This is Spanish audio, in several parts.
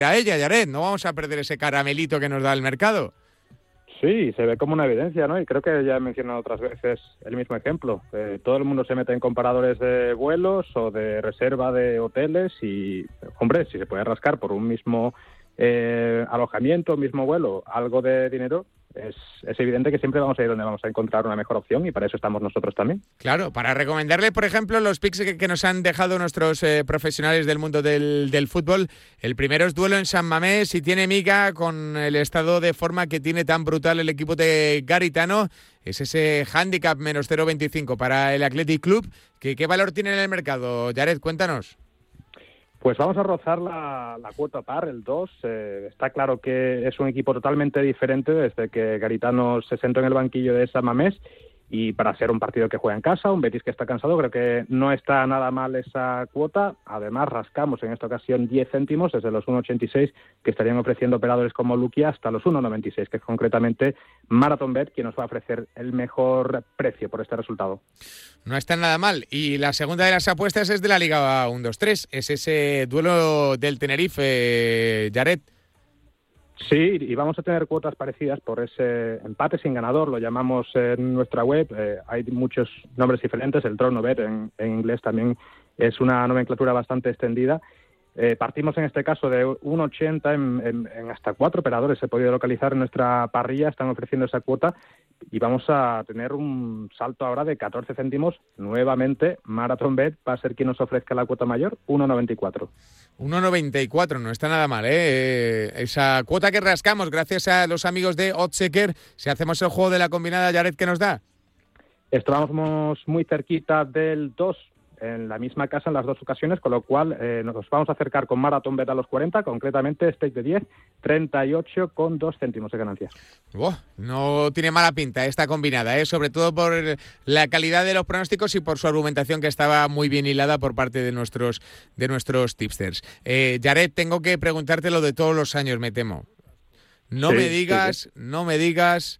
a ella, Yaret, no vamos a perder ese caramelito que nos da el mercado. Sí, se ve como una evidencia, ¿no? Y creo que ya he mencionado otras veces el mismo ejemplo. Todo el mundo se mete en comparadores de vuelos o de reserva de hoteles y, hombre, si se puede rascar por un mismo alojamiento, mismo vuelo, algo de dinero, es evidente que siempre vamos a ir donde vamos a encontrar una mejor opción y para eso estamos nosotros también. Claro, para recomendarle, por ejemplo, los picks que nos han dejado nuestros profesionales del mundo del fútbol. El primero es duelo en San Mamés y tiene miga con el estado de forma que tiene tan brutal el equipo de Garitano. Es ese handicap menos 0,25 para el Athletic Club. ¿Qué valor tiene en el mercado? Yaret, cuéntanos. Pues vamos a rozar la cuota par, el 2. Está claro que es un equipo totalmente diferente desde que Garitano se sentó en el banquillo de San Mamés y para ser un partido que juega en casa, un Betis que está cansado, creo que no está nada mal esa cuota. Además, rascamos en esta ocasión 10 céntimos desde los 1,86 que estarían ofreciendo operadores como Luquia hasta los 1,96, que es concretamente Marathonbet quien nos va a ofrecer el mejor precio por este resultado. No está nada mal. Y la segunda de las apuestas es de la Liga 1-2-3. Es ese duelo del Tenerife, Yaret. Sí, y vamos a tener cuotas parecidas por ese empate sin ganador, lo llamamos en nuestra web. Hay muchos nombres diferentes, el draw no bet en inglés también es una nomenclatura bastante extendida. Partimos en este caso de 1,80 en hasta 4 operadores se ha podido localizar en nuestra parrilla, están ofreciendo esa cuota y vamos a tener un salto ahora de 14 céntimos. Nuevamente, Marathonbet va a ser quien nos ofrezca la cuota mayor, 1,94. 1,94, no está nada mal, ¿eh? Esa cuota que rascamos gracias a los amigos de Oddchecker, si hacemos el juego de la combinada, Yaret, ¿qué nos da? Estábamos muy cerquita del 2 en la misma casa en las dos ocasiones, con lo cual nos vamos a acercar con Marathonbet a los 40, concretamente stake de 10, 38,2 céntimos de ganancia. No tiene mala pinta esta combinada, sobre todo por la calidad de los pronósticos y por su argumentación que estaba muy bien hilada por parte de nuestros tipsters. Yaret, tengo que preguntarte lo de todos los años, me temo. No me digas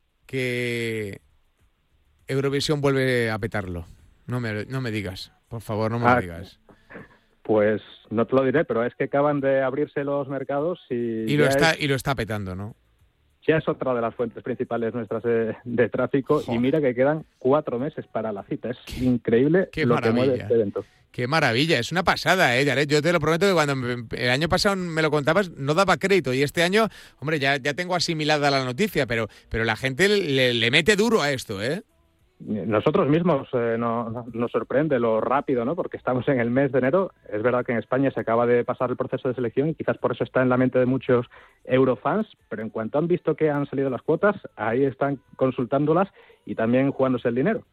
que Eurovisión vuelve a petarlo. No me digas, por favor, no me lo digas. Pues no te lo diré, pero es que acaban de abrirse los mercados y lo está petando, ¿no? Ya es otra de las fuentes principales nuestras de tráfico. Joder. Y mira que quedan 4 meses para la cita. Es increíble lo que mueve este evento. Qué maravilla, es una pasada, Yaret. Yo te lo prometo que cuando el año pasado me lo contabas no daba crédito y este año, hombre, ya tengo asimilada la noticia, pero la gente le mete duro a esto, ¿eh? Nosotros mismos nos sorprende lo rápido, ¿no? Porque estamos en el mes de enero. Es verdad que en España se acaba de pasar el proceso de selección y quizás por eso está en la mente de muchos eurofans, pero en cuanto han visto que han salido las cuotas, ahí están consultándolas y también jugándose el dinero.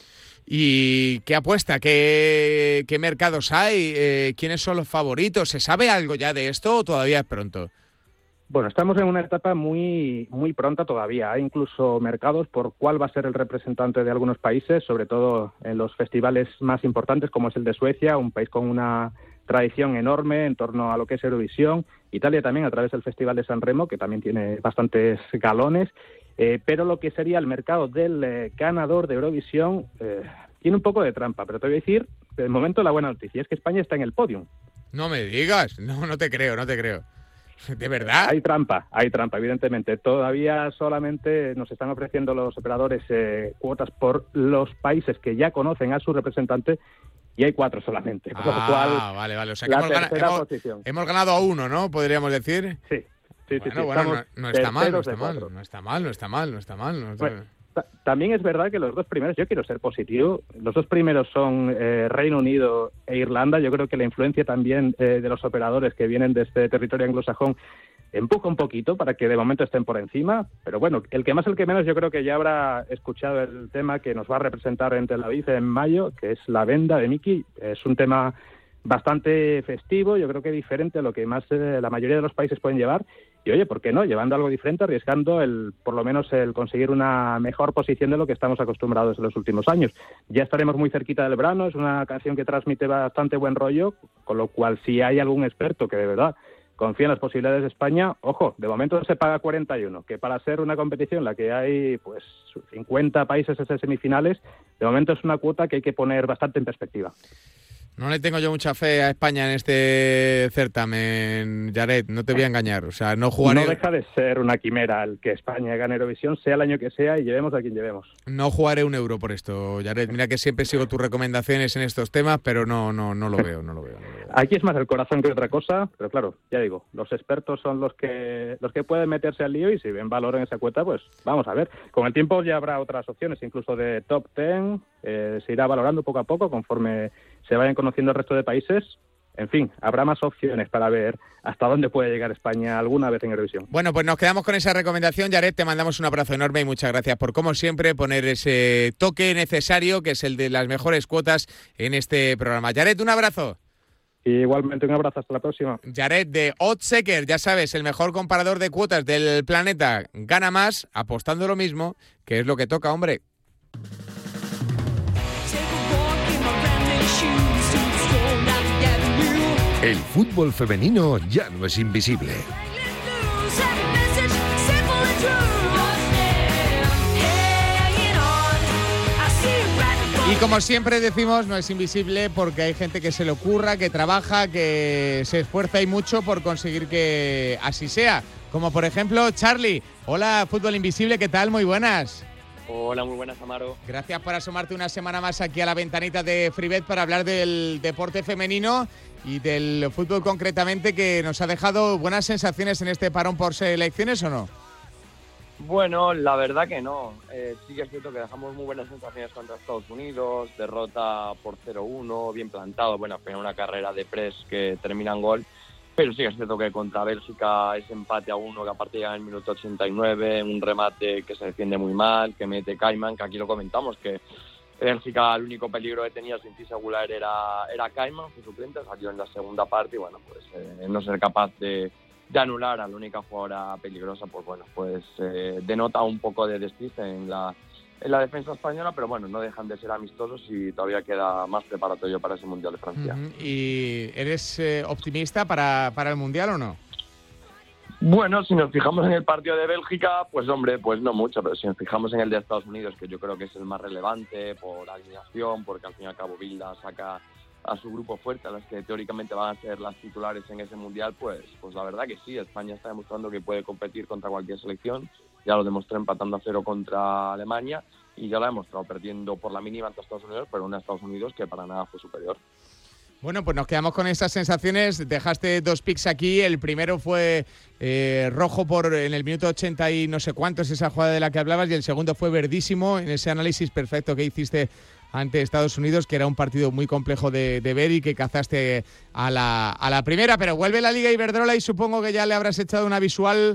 ¿Y qué apuesta? ¿Qué mercados hay? ¿Quiénes son los favoritos? ¿Se sabe algo ya de esto o todavía es pronto? Bueno, estamos en una etapa muy pronta todavía. Hay incluso mercados por cuál va a ser el representante de algunos países, sobre todo en los festivales más importantes, como es el de Suecia, un país con una tradición enorme en torno a lo que es Eurovisión. Italia también a través del Festival de San Remo, que también tiene bastantes galones. Pero lo que sería el mercado del ganador de Eurovisión tiene un poco de trampa. Pero te voy a decir, de momento la buena noticia es que España está en el podium. No me digas, no te creo. ¿De verdad? Hay trampa, evidentemente. Todavía solamente nos están ofreciendo los operadores cuotas por los países que ya conocen a su representante y hay 4 solamente. Vale. O sea que hemos ganado a 1, ¿no? Podríamos decir. Sí. Bueno, no está mal. Bueno, también es verdad que los 2 primeros, yo quiero ser positivo, los 2 primeros son Reino Unido e Irlanda. Yo creo que la influencia también de los operadores que vienen de este territorio anglosajón empuja un poquito para que de momento estén por encima, pero bueno, el que más, el que menos, yo creo que ya habrá escuchado el tema que nos va a representar en Tel Aviv en mayo, que es la venda de Mickey. Es un tema bastante festivo, yo creo que diferente a lo que más la mayoría de los países pueden llevar. Y oye, ¿por qué no? Llevando algo diferente, arriesgando por lo menos el conseguir una mejor posición de lo que estamos acostumbrados en los últimos años. Ya estaremos muy cerquita del verano, es una canción que transmite bastante buen rollo, con lo cual si hay algún experto que de verdad confía en las posibilidades de España, ojo, de momento se paga 41, que para ser una competición en la que hay pues 50 países en semifinales, de momento es una cuota que hay que poner bastante en perspectiva. No le tengo yo mucha fe a España en este certamen, Jared, no te voy a engañar. O sea, no jugaré... No deja de ser una quimera el que España gane Eurovisión, sea el año que sea, y llevemos a quien llevemos. No jugaré un euro por esto, Jared. Mira que siempre sigo tus recomendaciones en estos temas, pero no lo veo. Aquí es más el corazón que otra cosa, pero claro, ya digo, los expertos son los que pueden meterse al lío, y si ven valor en esa cuota, pues vamos a ver. Con el tiempo ya habrá otras opciones, incluso de top 10, se irá valorando poco a poco conforme se vayan conociendo el resto de países. En fin, habrá más opciones para ver hasta dónde puede llegar España alguna vez en Eurovisión. Bueno, pues nos quedamos con esa recomendación, Jared. Te mandamos un abrazo enorme y muchas gracias por, como siempre, poner ese toque necesario, que es el de las mejores cuotas en este programa. Jared, un abrazo. Igualmente, un abrazo, hasta la próxima. Jared de Oddschecker, ya sabes, el mejor comparador de cuotas del planeta. Gana más apostando lo mismo, que es lo que toca, hombre. El fútbol femenino ya no es invisible. Y como siempre decimos, no es invisible porque hay gente que se le ocurra, que trabaja, que se esfuerza y mucho por conseguir que así sea. Como por ejemplo, Charlie. Hola, Fútbol Invisible, ¿qué tal? Muy buenas. Hola, muy buenas, Amaro. Gracias por asomarte una semana más aquí a la ventanita de Freebet para hablar del deporte femenino y del fútbol concretamente, que nos ha dejado buenas sensaciones en este parón por selecciones, ¿o no? Bueno, la verdad que no. Sí que es cierto que dejamos muy buenas sensaciones contra Estados Unidos, derrota por 0-1, bien plantado, bueno, al final una carrera de press que termina en gol, pero sí que es cierto que contra Bélgica es empate a 1, que aparte llega en el minuto 89, un remate que se defiende muy mal, que mete Kaiman, que aquí lo comentamos, que Bélgica el único peligro que tenía sin Segular era Kaiman, su suplente, salió en la segunda parte y bueno, pues no ser capaz de anular a la única jugadora peligrosa, pues bueno, pues denota un poco de despiste en la defensa española, pero bueno, no dejan de ser amistosos y todavía queda más preparatorio para ese Mundial de Francia. ¿Y eres optimista para el Mundial o no? Bueno, si nos fijamos en el partido de Bélgica, pues hombre, pues no mucho, pero si nos fijamos en el de Estados Unidos, que yo creo que es el más relevante por alineación, porque al fin y al cabo Bilda saca a su grupo fuerte, a las que teóricamente van a ser las titulares en ese Mundial, pues la verdad que sí, España está demostrando que puede competir contra cualquier selección, ya lo demostró empatando a 0 contra Alemania y ya lo ha demostrado perdiendo por la mínima ante Estados Unidos, pero un Estados Unidos que para nada fue superior. Bueno, pues nos quedamos con esas sensaciones. Dejaste 2 picks aquí. El primero fue rojo en el minuto 80 y no sé cuántos, esa jugada de la que hablabas, y el segundo fue verdísimo en ese análisis perfecto que hiciste ante Estados Unidos, que era un partido muy complejo de ver y que cazaste a la primera. Pero vuelve la Liga Iberdrola y supongo que ya le habrás echado una visual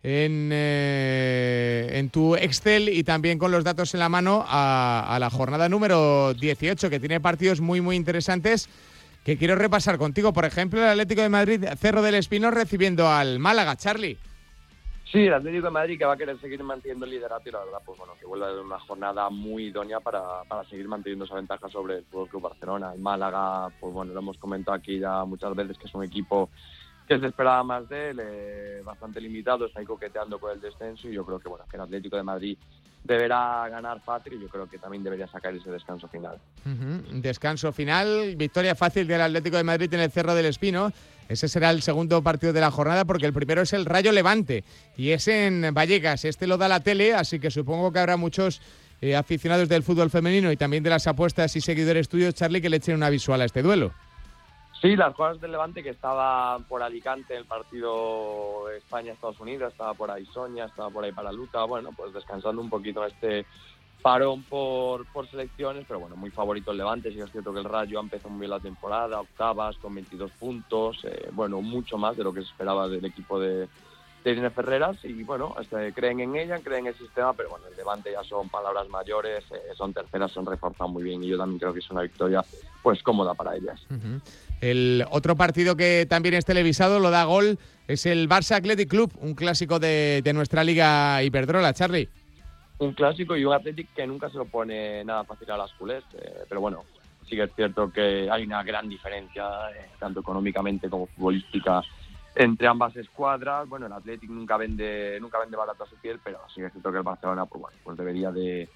en tu Excel y también con los datos en la mano a la jornada número 18, que tiene partidos muy, muy interesantes, que quiero repasar contigo. Por ejemplo, el Atlético de Madrid, Cerro del Espino, recibiendo al Málaga. Charlie. Sí, el Atlético de Madrid, que va a querer seguir manteniendo el liderato y la verdad, pues bueno, que vuelve a ser una jornada muy idónea para seguir manteniendo esa ventaja sobre el Fútbol Club Barcelona. El Málaga, pues bueno, lo hemos comentado aquí ya muchas veces, que es un equipo que se esperaba más de él, bastante limitado, está ahí coqueteando con el descenso y yo creo que bueno, que el Atlético de Madrid deberá ganar fácil y yo creo que también debería sacar ese descanso final. Descanso final, victoria fácil del Atlético de Madrid en el Cerro del Espino. Ese será el segundo partido de la jornada, porque el primero es el Rayo Levante y es en Vallecas. Este lo da la tele, así que supongo que habrá muchos aficionados del fútbol femenino y también de las apuestas y seguidores tuyos, Charlie, que le echen una visual a este duelo. Sí, las jugadoras del Levante, que estaba por Alicante el partido España-Estados Unidos, estaba por ahí Sonia, estaba por ahí Paraluta, bueno, pues descansando un poquito este parón por selecciones, pero bueno, muy favorito el Levante. Sí es cierto que el Rayo ha empezado muy bien la temporada, octavas con 22 puntos, bueno, mucho más de lo que se esperaba del equipo de Irene Ferreras y bueno, creen en ella, creen en el sistema, pero bueno, el Levante ya son palabras mayores, son terceras, son reforzadas muy bien y yo también creo que es una victoria pues cómoda para ellas. El otro partido que también es televisado, lo da Gol, es el Barça Athletic Club, un clásico de nuestra Liga Iberdrola, Charlie. Un clásico y un Athletic que nunca se lo pone nada fácil a las culés, pero bueno, sí que es cierto que hay una gran diferencia, tanto económicamente como futbolística, entre ambas escuadras. Bueno, el Athletic nunca vende barato a su piel, pero sí que es cierto que el Barcelona pues debería de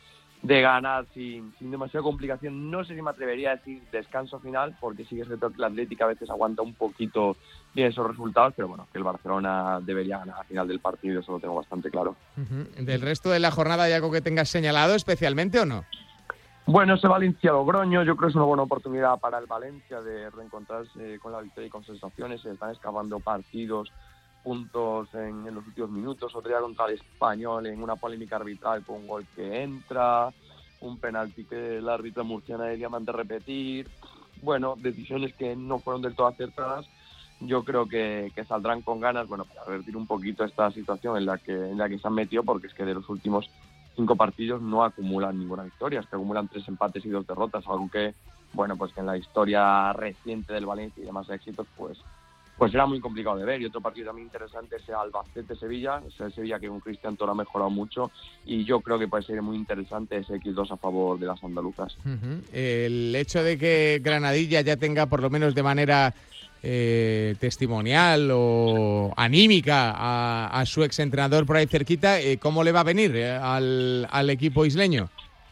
ganar sin demasiada complicación. No sé si me atrevería a decir descanso final, porque sí que es cierto que el Atlético a veces aguanta un poquito bien esos resultados, pero bueno, que el Barcelona debería ganar al final del partido, eso lo tengo bastante claro. ¿Del resto de la jornada hay algo que tengas señalado especialmente o no? Bueno, ese Valencia-Logroño, yo creo que es una buena oportunidad para el Valencia de reencontrarse con la victoria y con sensaciones. Se están escapando puntos en los últimos minutos. Otro día contra el Español en una polémica arbitral con un gol que entra, un penalti que el árbitro murciano debería mandar repetir. Bueno, decisiones que no fueron del todo acertadas. Yo creo que saldrán con ganas, bueno, para revertir un poquito esta situación en la que se han metido, porque es que de los últimos 5 partidos no acumulan ninguna victoria, es que acumulan 3 empates y 2 derrotas, algo que, bueno, pues que en la historia reciente del Valencia y demás éxitos, pues era muy complicado de ver. Y otro partido también interesante es el Albacete-Sevilla, es el Sevilla que con Cristian Toro ha mejorado mucho, y yo creo que puede ser muy interesante ese X2 a favor de las andaluzas. El hecho de que Granadilla ya tenga, por lo menos de manera testimonial o anímica, a su exentrenador por ahí cerquita, ¿cómo le va a venir al equipo isleño?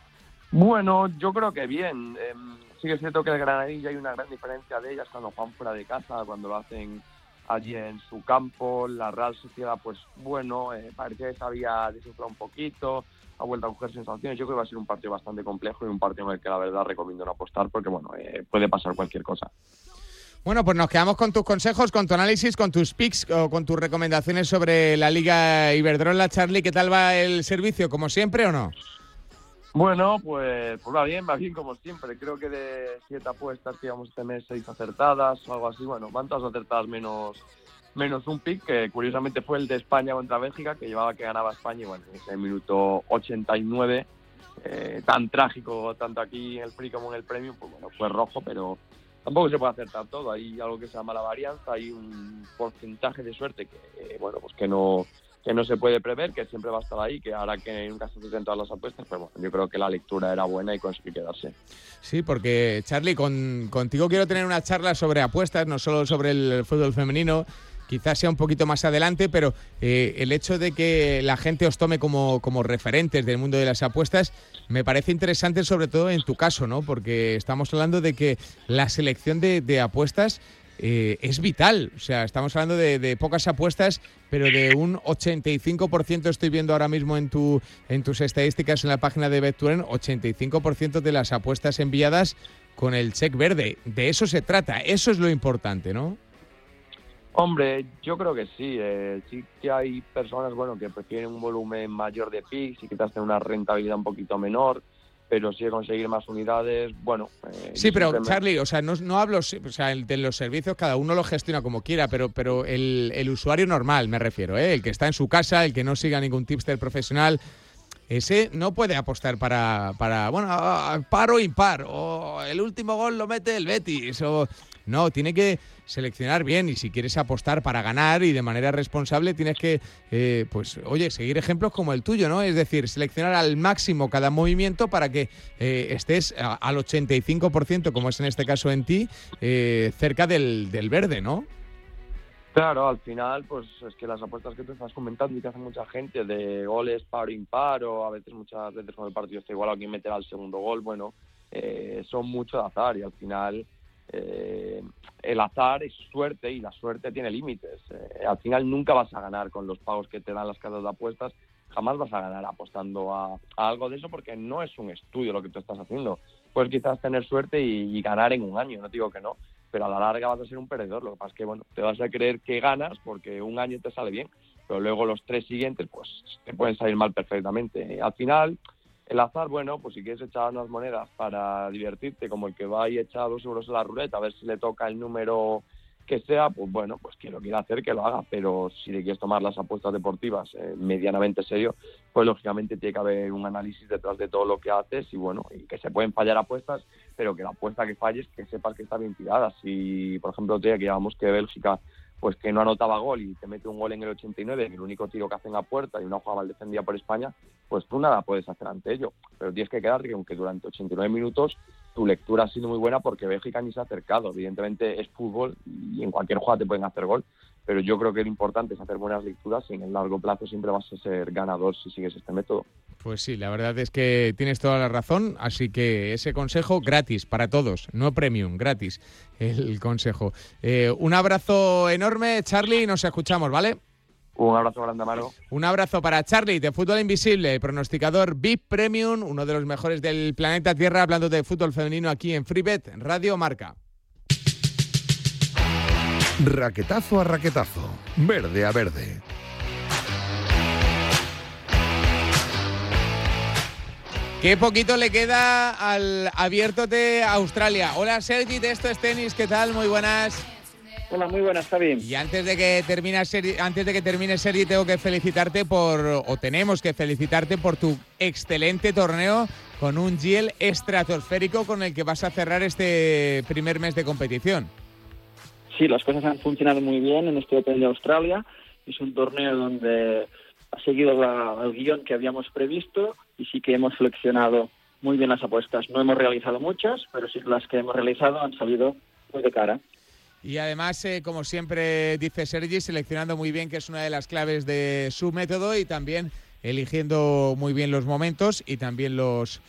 Bueno, yo creo que bien. Sí que es cierto que el Granadilla hay una gran diferencia de ellas cuando juegan fuera de casa, cuando lo hacen allí en su campo. La Real Sociedad, pues bueno, parecía que se había desinflado un poquito, ha vuelto a coger sensaciones. Yo creo que va a ser un partido bastante complejo y un partido en el que la verdad recomiendo no apostar porque, bueno, puede pasar cualquier cosa. Bueno, pues nos quedamos con tus consejos, con tu análisis, con tus picks o con tus recomendaciones sobre la Liga Iberdrola. Charlie, ¿qué tal va el servicio? ¿Como siempre o no? Bueno, pues va bien como siempre. Creo que de 7 apuestas que íbamos a tener 6 acertadas o algo así. Bueno, van todas acertadas menos un pick, que curiosamente fue el de España contra Bélgica, que llevaba que ganaba España, y bueno, en ese minuto 89, tan trágico, tanto aquí en el free como en el premium, pues bueno, fue rojo, pero tampoco se puede acertar todo. Hay algo que se llama la varianza, hay un porcentaje de suerte que, bueno, pues que no se puede prever, que siempre va a estar ahí, que ahora que nunca se hacen todas las apuestas, pero bueno, yo creo que la lectura era buena y consiguió quedarse. Sí, porque Charlie, contigo quiero tener una charla sobre apuestas, no solo sobre el fútbol femenino, quizás sea un poquito más adelante, pero el hecho de que la gente os tome como referentes del mundo de las apuestas me parece interesante, sobre todo en tu caso, ¿no? Porque estamos hablando de que la selección de apuestas es vital. O sea, estamos hablando de pocas apuestas, pero de un 85% estoy viendo ahora mismo en tus estadísticas en la página de Bet2N, 85% de las apuestas enviadas con el check verde. De eso se trata, eso es lo importante, ¿no? Hombre, yo creo que sí. Sí que hay personas, bueno, que prefieren un volumen mayor de picks y quizás tener una rentabilidad un poquito menor, pero sí conseguir más unidades, bueno. Sí, pero Charlie, o sea, no hablo, o sea, de los servicios cada uno lo gestiona como quiera, pero el usuario normal, me refiero, el que está en su casa, el que no siga ningún tipster profesional, ese no puede apostar para bueno, par o impar, o el último gol lo mete el Betis, o no, tiene que seleccionar bien, y si quieres apostar para ganar y de manera responsable tienes que, pues oye, seguir ejemplos como el tuyo, ¿no? Es decir, seleccionar al máximo cada movimiento para que estés al 85%, como es en este caso en ti, cerca del verde, ¿no? Claro, al final, pues es que las apuestas que te estás comentando y que hace mucha gente de goles par o impar, o muchas veces cuando el partido está igual a quien meterá el segundo gol, bueno, son mucho de azar, y al final el azar es suerte y la suerte tiene límites. Al final nunca vas a ganar con los pagos que te dan las casas de apuestas, jamás vas a ganar apostando a algo de eso, porque no es un estudio lo que tú estás haciendo. Puedes quizás tener suerte y ganar en un año, no digo que no, pero a la larga vas a ser un perdedor. Lo que pasa es que, bueno, te vas a creer que ganas porque un año te sale bien, pero luego los 3 siguientes pues te pueden salir mal perfectamente. Al final, el azar, bueno, pues si quieres echar unas monedas para divertirte, como el que va y echa 2 euros en la ruleta a ver si le toca el número que sea, pues bueno, pues quien lo quiera hacer que lo haga, pero si le quieres tomar las apuestas deportivas medianamente serio, pues lógicamente tiene que haber un análisis detrás de todo lo que haces, y bueno, y que se pueden fallar apuestas, pero que la apuesta que falles, que sepas que está bien tirada. Si, por ejemplo, otro día que llevamos que Bélgica, pues que no anotaba gol y te mete un gol en el 89, en el único tiro que hacen a puerta y una jugada mal defendida por España, pues tú nada puedes hacer ante ello, pero tienes que quedarte que aunque durante 89 minutos tu lectura ha sido muy buena, porque Bélgica ni se ha acercado. Evidentemente es fútbol y en cualquier jugada te pueden hacer gol, pero yo creo que lo importante es hacer buenas lecturas y en el largo plazo siempre vas a ser ganador si sigues este método. Pues sí, la verdad es que tienes toda la razón, así que ese consejo gratis para todos, no premium, gratis el consejo. Un abrazo enorme, Charlie, nos escuchamos, ¿vale? Un abrazo grande, Amaro. Un abrazo para Charlie de Fútbol Invisible, pronosticador VIP Premium, uno de los mejores del planeta Tierra, hablando de fútbol femenino aquí en Freebet Radio Marca. Raquetazo a raquetazo, verde a verde. Qué poquito le queda al Abierto de Australia. Hola Sergi de Esto es Tenis, ¿qué tal? Muy buenas. Hola, muy buenas, Javi. Y antes de que termine Sergi, tengo que felicitarte tenemos que felicitarte por tu excelente torneo con un GL estratosférico con el que vas a cerrar este primer mes de competición. Sí, las cosas han funcionado muy bien en este Open de Australia. Es un torneo donde ha seguido el guión que habíamos previsto y sí que hemos seleccionado muy bien las apuestas. No hemos realizado muchas, pero sí las que hemos realizado han salido muy de cara. Y además, como siempre dice Sergi, seleccionando muy bien, que es una de las claves de su método, y también eligiendo muy bien los momentos y también los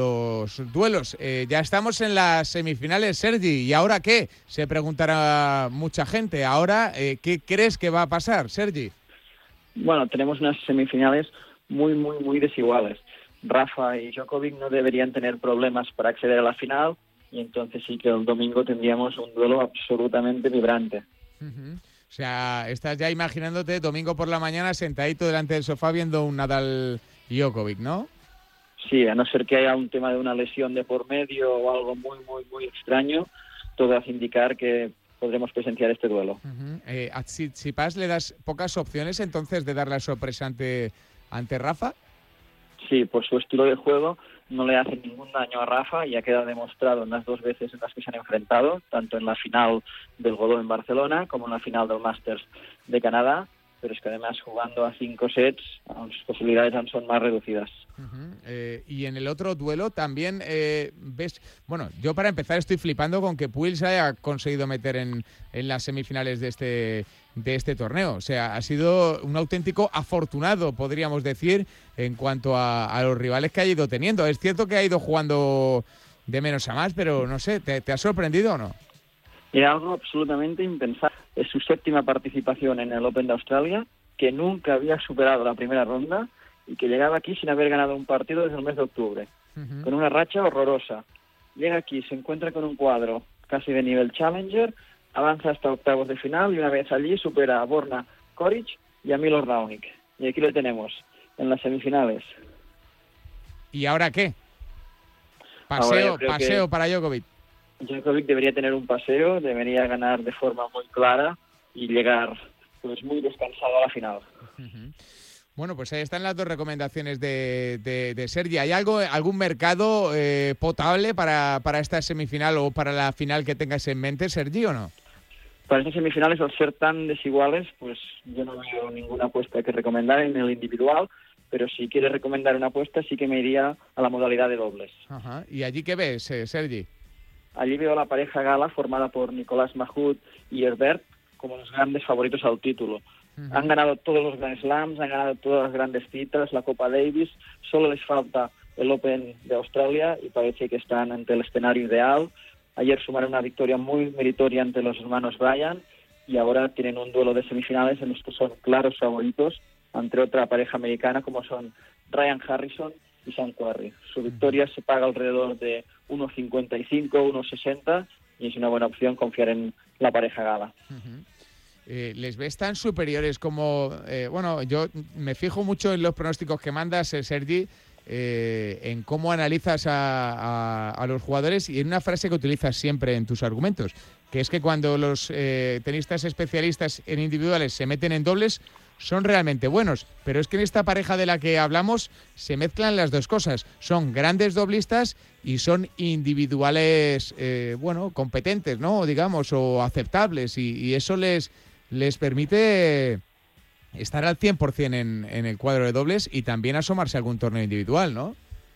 duelos. Ya estamos en las semifinales, Sergi. ¿Y ahora qué? Se preguntará mucha gente. Ahora, ¿qué crees que va a pasar, Sergi? Bueno, tenemos unas semifinales muy, muy, muy desiguales. Rafa y Djokovic no deberían tener problemas para acceder a la final, y entonces sí que el domingo tendríamos un duelo absolutamente vibrante. Uh-huh. O sea, estás ya imaginándote domingo por la mañana sentadito delante del sofá viendo un Nadal Djokovic, ¿no? Sí, a no ser que haya un tema de una lesión de por medio o algo muy, muy, muy extraño, todo hace indicar que podremos presenciar este duelo. Uh-huh. ¿A Tsitsipas le das pocas opciones entonces de dar la sorpresa ante Rafa? Sí, por su estilo de juego no le hace ningún daño a Rafa, y ha quedado demostrado en las dos veces en las que se han enfrentado, tanto en la final del Godó en Barcelona como en la final del Masters de Canadá, pero es que además jugando a 5 sets sus posibilidades son más reducidas. Uh-huh. Y en el otro duelo también ves... Bueno, yo para empezar estoy flipando con que Puig se haya conseguido meter en las semifinales de este torneo. O sea, ha sido un auténtico afortunado, podríamos decir, en cuanto a los rivales que ha ido teniendo. Es cierto que ha ido jugando de menos a más, pero no sé, ¿te ha sorprendido o no? Era algo absolutamente impensable. Es su 7ª participación en el Open de Australia, que nunca había superado la primera ronda y que llegaba aquí sin haber ganado un partido desde el mes de octubre, uh-huh, con una racha horrorosa. Llega aquí, se encuentra con un cuadro casi de nivel Challenger, avanza hasta octavos de final y una vez allí supera a Borna Koric y a Milor Raonic. Y aquí lo tenemos, en las semifinales. ¿Y ahora qué? Paseo para Djokovic. Djokovic debería tener un paseo, debería ganar de forma muy clara y llegar pues muy descansado a la final. Uh-huh. Bueno, pues ahí están las dos recomendaciones de Sergi. ¿Hay algún mercado potable para esta semifinal o para la final que tengas en mente, Sergi, o no? Para estas semifinales, al ser tan desiguales, pues yo no veo ninguna apuesta que recomendar en el individual, pero si quieres recomendar una apuesta sí que me iría a la modalidad de dobles. Ajá. ¿Y allí qué ves, Sergi? Allí veo la pareja gala formada por Nicolás Mahut y Herbert como los grandes favoritos al título. Uh-huh. Han ganado todos los Grand Slams, han ganado todas las grandes citas, la Copa Davis, solo les falta el Open de Australia y parece que están ante el escenario ideal. Ayer sumaron una victoria muy meritoria ante los hermanos Bryan y ahora tienen un duelo de semifinales en los que son claros favoritos ante otra pareja americana como son Ryan Harrison y Sam Querrey. Su victoria se paga alrededor de 1.55, 1.60 y es una buena opción confiar en la pareja gala. Uh-huh. ¿Les ves tan superiores como... bueno, yo me fijo mucho en los pronósticos que mandas, Sergi, en cómo analizas a los jugadores y en una frase que utilizas siempre en tus argumentos, que es que cuando los tenistas especialistas en individuales se meten en dobles, son realmente buenos, pero es que en esta pareja de la que hablamos se mezclan las dos cosas. Son grandes doblistas y son individuales, competentes, ¿no? Digamos, o aceptables, y eso les permite estar al 100% en el cuadro de dobles y también asomarse a algún torneo individual, ¿no?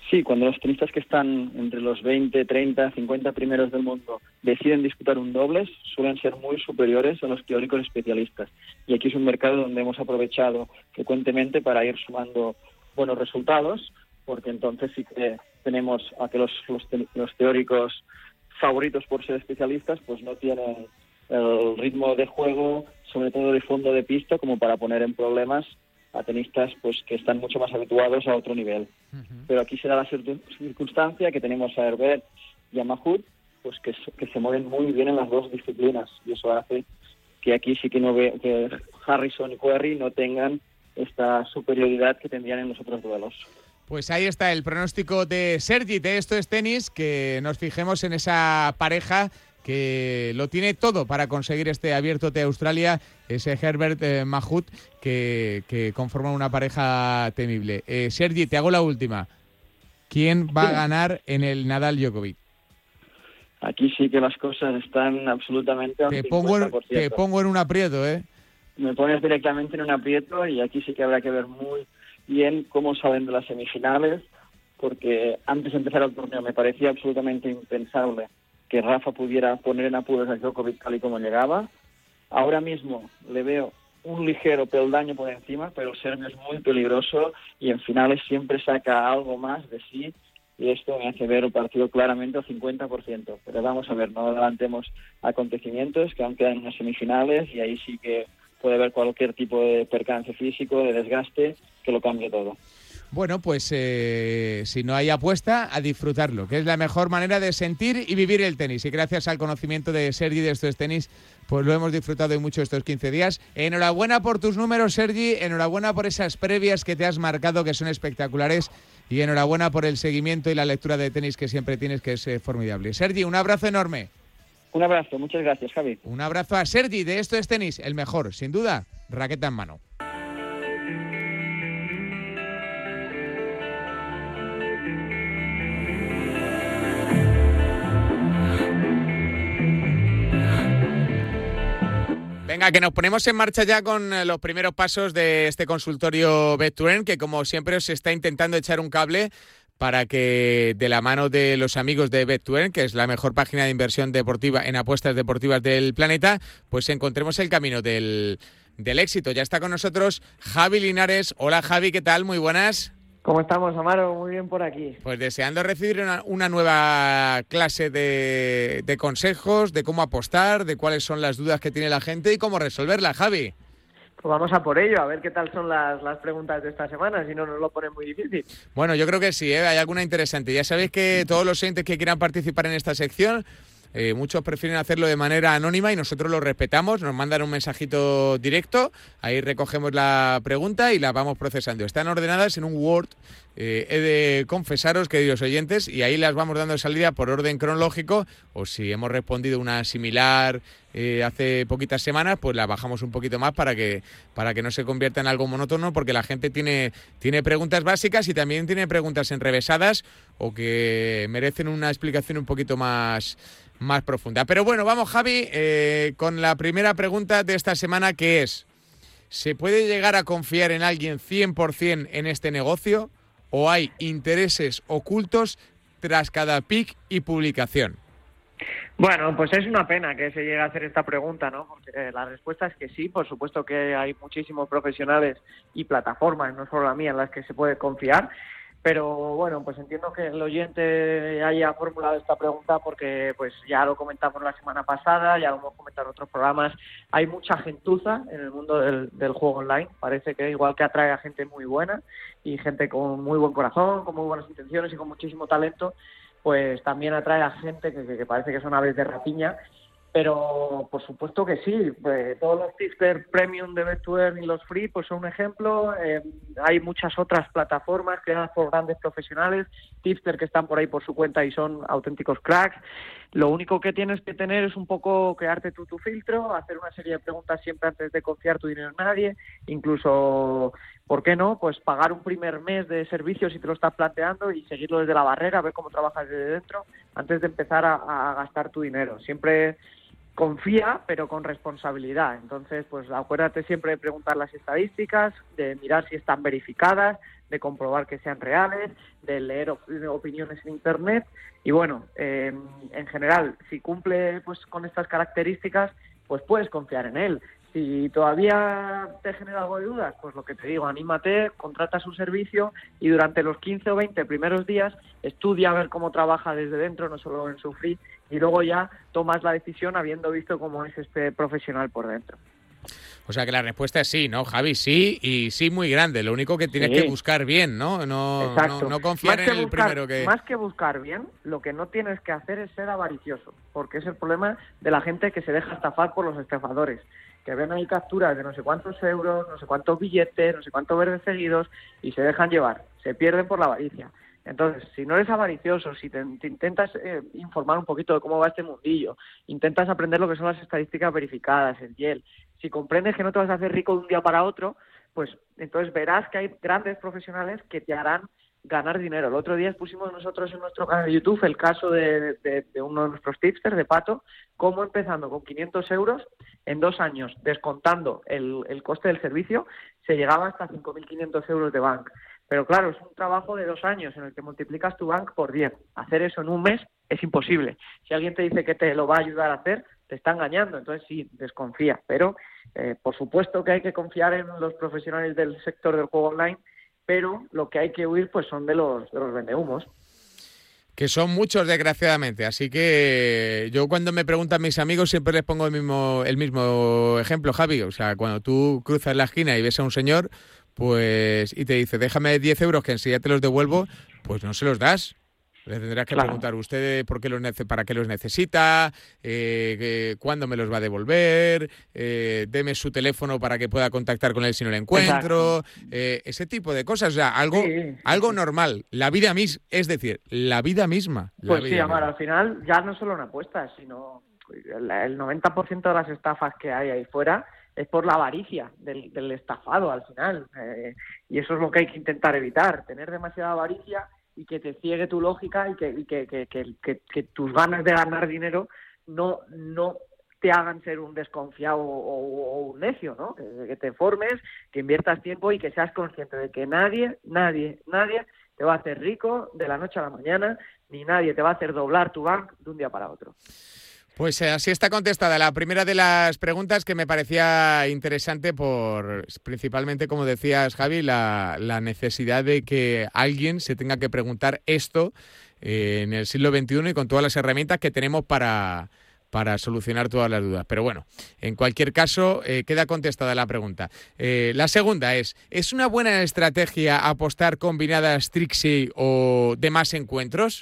Sí, cuando los tenistas que están entre los 20, 30, 50 primeros del mundo deciden disputar un dobles, suelen ser muy superiores a los teóricos especialistas. Y aquí es un mercado donde hemos aprovechado frecuentemente para ir sumando buenos resultados, porque entonces sí que tenemos a que los teóricos favoritos por ser especialistas pues no tienen el ritmo de juego, sobre todo de fondo de pista, como para poner en problemas a tenistas pues que están mucho más habituados a otro nivel. Pero aquí se da la circunstancia que tenemos a Herbert y a Mahut, pues que se mueven muy bien en las dos disciplinas, y eso hace que aquí sí que no ve que Harrison y Querrey no tengan esta superioridad que tendrían en los otros duelos. Pues ahí está el pronóstico de Sergi de Esto es Tenis, que nos fijemos en esa pareja que lo tiene todo para conseguir este Abierto de Australia, ese Herbert Mahut, que conforman una pareja temible. Sergi, te hago la última. ¿Quién va a ganar en el Nadal-Djokovic? Aquí sí que las cosas están absolutamente al 50%. Te pongo en un aprieto, ¿eh? Me pones directamente en un aprieto, y aquí sí que habrá que ver muy bien cómo salen de las semifinales, porque antes de empezar el torneo me parecía absolutamente impensable que Rafa pudiera poner en apuros a Djokovic tal y como llegaba. Ahora mismo le veo un ligero peldaño por encima, pero el serbio es muy peligroso y en finales siempre saca algo más de sí, y esto me hace ver el partido claramente al 50%. Pero vamos a ver, no adelantemos acontecimientos que aún quedan en las semifinales, y ahí sí que puede haber cualquier tipo de percance físico, de desgaste, que lo cambie todo. Bueno, pues si no hay apuesta, a disfrutarlo, que es la mejor manera de sentir y vivir el tenis. Y gracias al conocimiento de Sergi de Esto es Tenis, pues lo hemos disfrutado y mucho estos 15 días. Enhorabuena por tus números, Sergi. Enhorabuena por esas previas que te has marcado, que son espectaculares. Y enhorabuena por el seguimiento y la lectura de tenis que siempre tienes, que es formidable. Sergi, un abrazo enorme. Un abrazo, muchas gracias, Javi. Un abrazo a Sergi de Esto es Tenis, el mejor, sin duda, raqueta en mano. Venga, que nos ponemos en marcha ya con los primeros pasos de este consultorio Bet2Earn, que como siempre os está intentando echar un cable para que de la mano de los amigos de Bet2Earn, que es la mejor página de inversión deportiva en apuestas deportivas del planeta, pues encontremos el camino del éxito. Ya está con nosotros Javi Linares. Hola Javi, ¿qué tal? Muy buenas. ¿Cómo estamos, Amaro? Muy bien por aquí. Pues deseando recibir una nueva clase de consejos, de cómo apostar, de cuáles son las dudas que tiene la gente y cómo resolverlas, Javi. Pues vamos a por ello, a ver qué tal son las preguntas de esta semana, si no nos lo pone muy difícil. Bueno, yo creo que sí, hay alguna interesante. Ya sabéis que todos los oyentes que quieran participar en esta sección, muchos prefieren hacerlo de manera anónima y nosotros lo respetamos, nos mandan un mensajito directo, ahí recogemos la pregunta y la vamos procesando. Están ordenadas en un Word, he de confesaros, queridos oyentes, y ahí las vamos dando salida por orden cronológico, o si hemos respondido una similar hace poquitas semanas, pues la bajamos un poquito más para que no se convierta en algo monótono, porque la gente tiene preguntas básicas y también tiene preguntas enrevesadas o que merecen una explicación un poquito más profunda. Pero bueno, vamos, Javi, con la primera pregunta de esta semana, que es: ¿se puede llegar a confiar en alguien 100% en este negocio o hay intereses ocultos tras cada pick y publicación? Bueno, pues es una pena que se llegue a hacer esta pregunta, ¿no? Porque la respuesta es que sí, por supuesto que hay muchísimos profesionales y plataformas, no solo la mía, en las que se puede confiar. Pero bueno, pues entiendo que el oyente haya formulado esta pregunta porque pues ya lo comentamos la semana pasada, ya lo hemos comentado en otros programas. Hay mucha gentuza en el mundo del juego online. Parece que igual que atrae a gente muy buena y gente con muy buen corazón, con muy buenas intenciones y con muchísimo talento, pues también atrae a gente que parece que son aves de rapiña. Pero por supuesto que sí, pues, todos los tipster premium de Bet2Earn y los free pues son un ejemplo. Hay muchas otras plataformas creadas por grandes profesionales, tipster que están por ahí por su cuenta y son auténticos cracks. Lo único que tienes que tener es un poco crearte tu filtro, hacer una serie de preguntas siempre antes de confiar tu dinero en nadie, incluso, ¿por qué no?, pues pagar un primer mes de servicio si te lo estás planteando y seguirlo desde la barrera, ver cómo trabajas desde dentro antes de empezar a gastar tu dinero. Siempre confía, pero con responsabilidad. Entonces, pues acuérdate siempre de preguntar las estadísticas, de mirar si están verificadas, de comprobar que sean reales, de leer opiniones en Internet. Y bueno, en general, si cumple pues con estas características, pues puedes confiar en él. Si todavía te genera algo de dudas, pues lo que te digo, anímate, contrata su servicio y durante los 15 o 20 primeros días estudia a ver cómo trabaja desde dentro, no solo en su free, y luego ya tomas la decisión habiendo visto cómo es este profesional por dentro. O sea que la respuesta es sí, ¿no, Javi? Sí, y sí muy grande. Lo único que tienes que buscar bien, ¿no? No confiar en el primero que... Más que buscar bien, lo que no tienes que hacer es ser avaricioso, porque es el problema de la gente que se deja estafar por los estafadores, que ven ahí capturas de no sé cuántos euros, no sé cuántos billetes, no sé cuántos verdes seguidos y se dejan llevar, se pierden por la avaricia. Entonces, si no eres avaricioso, si te intentas informar un poquito de cómo va este mundillo, intentas aprender lo que son las estadísticas verificadas, el YEL, si comprendes que no te vas a hacer rico de un día para otro, pues entonces verás que hay grandes profesionales que te harán ganar dinero. El otro día pusimos nosotros en nuestro canal de YouTube el caso de uno de nuestros tipsters, de Pato, cómo empezando con 500 euros, en 2 años, descontando el coste del servicio, se llegaba hasta 5.500 euros de bank. Pero claro, es un trabajo de 2 años en el que multiplicas tu bank por 10. Hacer eso en un mes es imposible. Si alguien te dice que te lo va a ayudar a hacer, te está engañando. Entonces sí, desconfía. Pero por supuesto que hay que confiar en los profesionales del sector del juego online, pero lo que hay que huir pues son de los vendehumos. Que son muchos, desgraciadamente. Así que yo cuando me preguntan mis amigos siempre les pongo el mismo ejemplo, Javi. O sea, cuando tú cruzas la esquina y ves a un señor pues y te dice, déjame 10 euros que enseguida te los devuelvo, pues no se los das. Le tendrás que preguntar usted para qué los necesita, cuándo me los va a devolver, deme su teléfono para que pueda contactar con él si no le encuentro, ese tipo de cosas, o sea, algo normal, la vida misma, es decir, la vida misma. Pues sí, Amar, al final ya no solo una apuesta, sino el 90% de las estafas que hay ahí fuera es por la avaricia del estafado al final, y eso es lo que hay que intentar evitar, tener demasiada avaricia y que te ciegue tu lógica y que tus ganas de ganar dinero no te hagan ser un desconfiado o un necio, ¿no? Que te formes, que inviertas tiempo y que seas consciente de que nadie te va a hacer rico de la noche a la mañana, ni nadie te va a hacer doblar tu bank de un día para otro. Pues así está contestada la primera de las preguntas, que me parecía interesante principalmente, como decías, Javi, la necesidad de que alguien se tenga que preguntar esto en el siglo XXI y con todas las herramientas que tenemos para solucionar todas las dudas. Pero bueno, en cualquier caso, queda contestada la pregunta. La segunda ¿es una buena estrategia apostar combinadas Trixie o demás encuentros?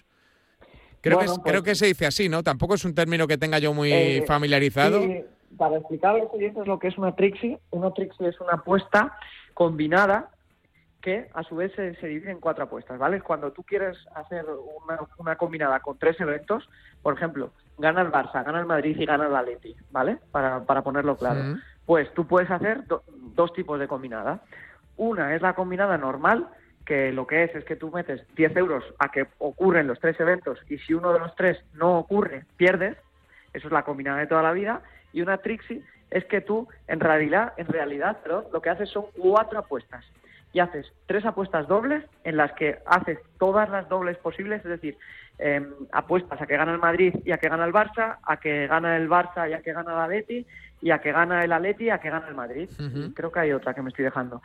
Creo que se dice así, ¿no? Tampoco es un término que tenga yo muy familiarizado. Sí, para explicar a los oyentes lo que es una Trixie es una apuesta combinada que a su vez se divide en 4 apuestas, ¿vale? Cuando tú quieres hacer una combinada con 3 eventos, por ejemplo, gana el Barça, gana el Madrid y gana el Atleti, ¿vale? Para ponerlo claro. Pues tú puedes hacer 2 tipos de combinada. Una es la combinada normal, que lo que es que tú metes 10 euros a que ocurren los 3 eventos y si uno de los 3 no ocurre, pierdes. Eso es la combinada de toda la vida. Y una Trixie es que tú, en realidad, lo que haces son 4 apuestas. Y haces 3 apuestas dobles en las que haces todas las dobles posibles, es decir, apuestas a que gana el Madrid y a que gana el Barça, a que gana el Barça y a que gana el Atleti, y a que gana el Atleti y a que gana el Madrid. Y creo que hay otra que me estoy dejando.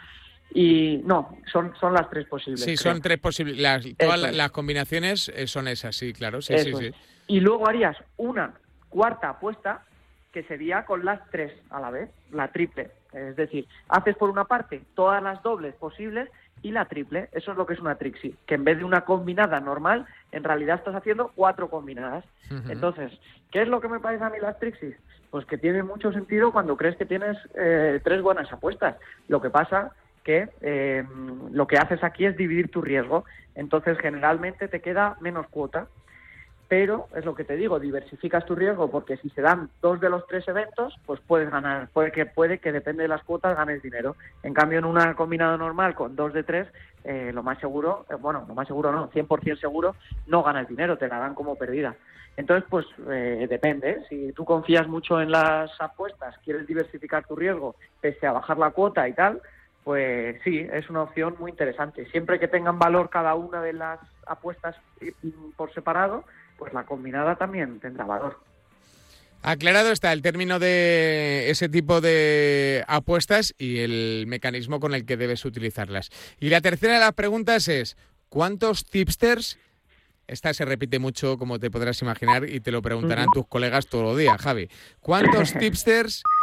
Y no, son las 3 posibles. Sí, creo. Son 3 posibles. Todas las combinaciones son esas, sí, claro. Sí. Y luego harías una 4ª apuesta que sería con las 3 a la vez, la triple. Es decir, haces por una parte todas las dobles posibles y la triple. Eso es lo que es una Trixie, que en vez de una combinada normal, en realidad estás haciendo 4 combinadas. Entonces, ¿qué es lo que me parece a mí las Trixies? Pues que tiene mucho sentido cuando crees que tienes 3 buenas apuestas. Lo que pasa que lo que haces aquí es dividir tu riesgo, entonces generalmente te queda menos cuota, pero es lo que te digo, diversificas tu riesgo porque si se dan 2 de los 3 eventos, pues puedes ganar, puede que depende de las cuotas ganes dinero. En cambio, en una combinada normal con 2 de 3, lo más seguro no, 100% seguro, no ganas dinero, te la dan como perdida. Entonces, pues depende. Si tú confías mucho en las apuestas, quieres diversificar tu riesgo, pese a bajar la cuota y tal, pues sí, es una opción muy interesante. Siempre que tengan valor cada una de las apuestas por separado, pues la combinada también tendrá valor. Aclarado está el término de ese tipo de apuestas y el mecanismo con el que debes utilizarlas. Y la tercera de las preguntas es, ¿cuántos tipsters? Esta se repite mucho, como te podrás imaginar, y te lo preguntarán tus colegas todos los días, Javi. ¿Cuántos tipsters